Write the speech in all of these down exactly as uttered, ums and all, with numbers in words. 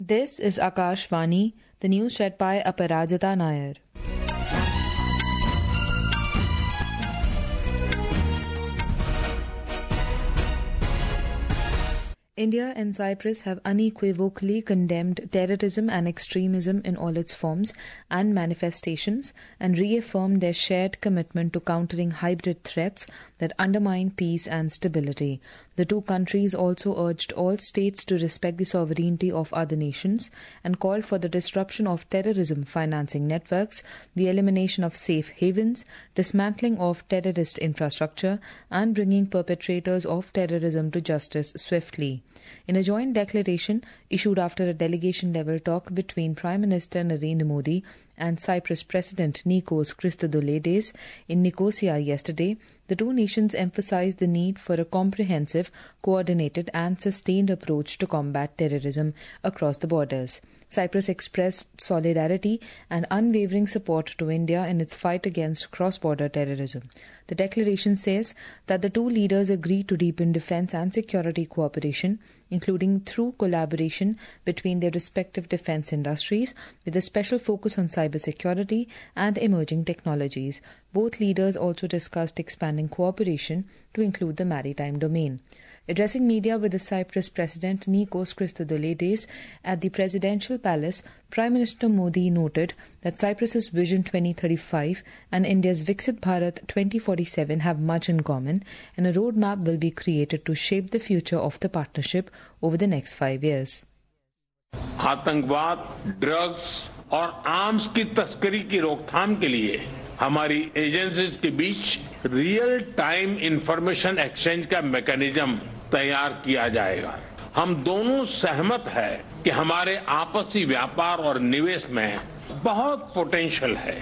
This is Akashvani, the news read by Aparajita Nair. India and Cyprus have unequivocally condemned terrorism and extremism in all its forms and manifestations and reaffirmed their shared commitment to countering hybrid threats that undermine peace and stability. The two countries also urged all states to respect the sovereignty of other nations and called for the disruption of terrorism financing networks, the elimination of safe havens, dismantling of terrorist infrastructure, and bringing perpetrators of terrorism to justice swiftly. In a joint declaration issued after a delegation-level talk between Prime Minister Narendra Modi and Cyprus President Nikos Christodoulides in Nicosia yesterday, the two nations emphasized the need for a comprehensive, coordinated and sustained approach to combat terrorism across the borders. Cyprus expressed solidarity and unwavering support to India in its fight against cross-border terrorism. The declaration says that the two leaders agreed to deepen defence and security cooperation, including through collaboration between their respective defence industries, with a special focus on cybersecurity and emerging technologies. Both leaders also discussed expanding cooperation to include the maritime domain. Addressing media with the Cyprus President Nikos Christodoulides at the Presidential Palace, Prime Minister Modi noted that Cyprus's Vision twenty thirty-five and India's Viksit Bharat twenty forty-seven have much in common, and a roadmap will be created to shape the future of the partnership over the next five years. आतंकवाद, drugs और arms की तस्करी की रोकथाम के लिए हमारी agencies के बीच रियल टाइम इंफॉर्मेशन एक्सचेंज का मैकेनिज्म तैयार किया जाएगा। हम दोनों सहमत हैं कि हमारे आपसी व्यापार और निवेश में बहुत पोटेंशियल है।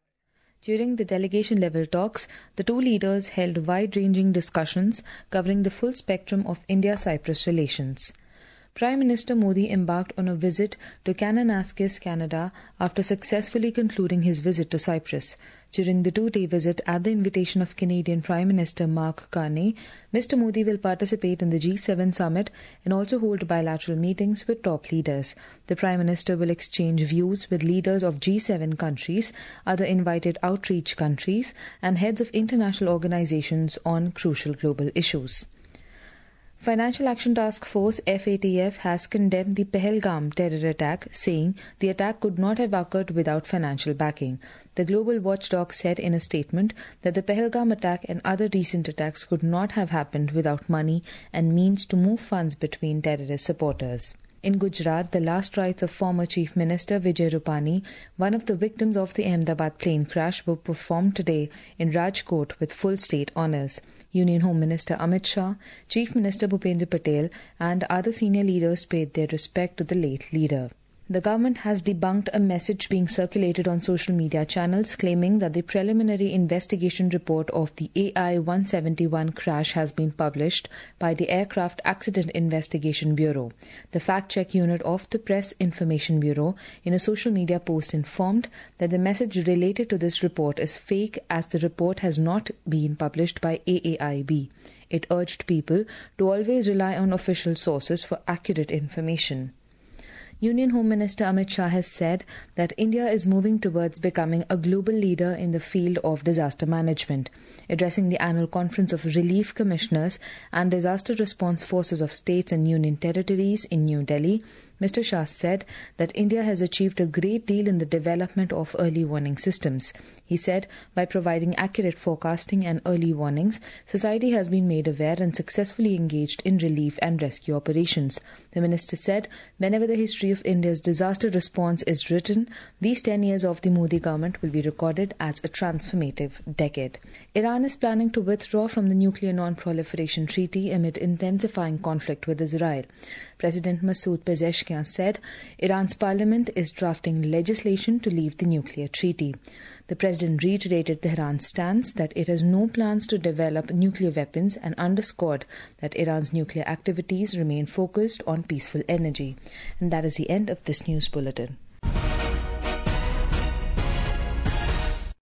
During the delegation-level talks, the two leaders held wide-ranging discussions covering the full spectrum of India-Cyprus relations. Prime Minister Modi embarked on a visit to Kananaskis, Canada, after successfully concluding his visit to Cyprus. During the two-day visit at the invitation of Canadian Prime Minister Mark Carney, Mister Modi will participate in the G seven summit and also hold bilateral meetings with top leaders. The Prime Minister will exchange views with leaders of G seven countries, other invited outreach countries, and heads of international organizations on crucial global issues. Financial Action Task Force F A T F has condemned the Pahalgam terror attack, saying the attack could not have occurred without financial backing. The global watchdog said in a statement that the Pahalgam attack and other recent attacks could not have happened without money and means to move funds between terrorist supporters. In Gujarat, the last rites of former Chief Minister Vijay Rupani, one of the victims of the Ahmedabad plane crash, were performed today in Rajkot with full state honours. Union Home Minister Amit Shah, Chief Minister Bhupendra Patel and other senior leaders paid their respect to the late leader. The government has debunked a message being circulated on social media channels claiming that the preliminary investigation report of the A I one seventy-one crash has been published by the Aircraft Accident Investigation Bureau. The fact-check unit of the Press Information Bureau in a social media post informed that the message related to this report is fake as the report has not been published by A A I B. It urged people to always rely on official sources for accurate information. Union Home Minister Amit Shah has said that India is moving towards becoming a global leader in the field of disaster management. Addressing the annual conference of relief commissioners and disaster response forces of states and union territories in New Delhi, Mister Shah said that India has achieved a great deal in the development of early warning systems. He said by providing accurate forecasting and early warnings, society has been made aware and successfully engaged in relief and rescue operations. The minister said whenever the history of India's disaster response is written, these ten years of the Modi government will be recorded as a transformative decade. Iran is planning to withdraw from the Nuclear Non-Proliferation Treaty amid intensifying conflict with Israel. President Masoud Pezeshkian said Iran's parliament is drafting legislation to leave the nuclear treaty. The president reiterated Tehran's stance that it has no plans to develop nuclear weapons and underscored that Iran's nuclear activities remain focused on peaceful energy. And that is the end of this news bulletin.